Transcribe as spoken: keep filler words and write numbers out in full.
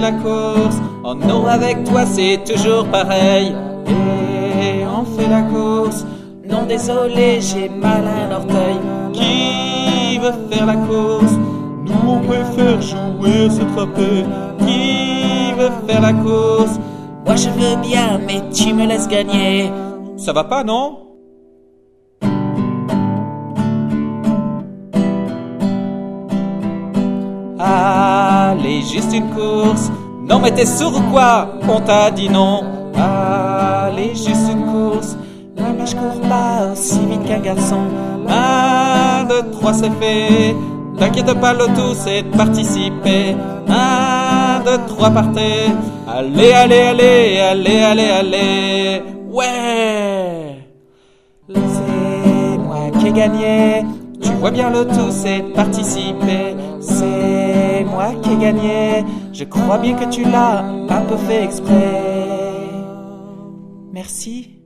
la course. Oh non, avec toi c'est toujours pareil. Et on fait la course. Non, désolé, j'ai mal à un orteil. Qui veut faire la course? Nous on préfère jouer à s'attraper. Qui veut faire la course? Moi je veux bien, mais tu me laisses gagner. Ça va pas, non? Allez, juste une course. Non mais t'es sourd ou quoi? On t'a dit non. Allez, juste une course. Non mais je cours pas aussi vite qu'un garçon. Un, deux, trois, c'est fait. T'inquiète pas, le tout c'est de participer. Un, deux, trois, partez. Allez, allez, allez, allez, allez, allez. Ouais! C'est moi qui ai gagné. Tu vois bien, le tout c'est de participer. C'est moi qui ai gagné. Je crois bien que tu l'as un peu fait exprès. Merci.